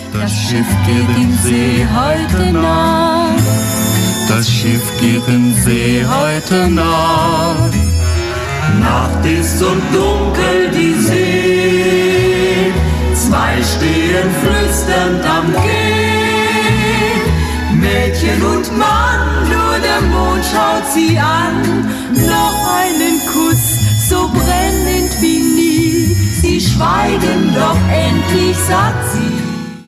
Das Schiff geht in See heute Nacht. Das Schiff geht in See heute Nacht. Nacht ist und dunkel die See, zwei stehen flüsternd am Quai. Mädchen und Mann, nur der Mond schaut sie an.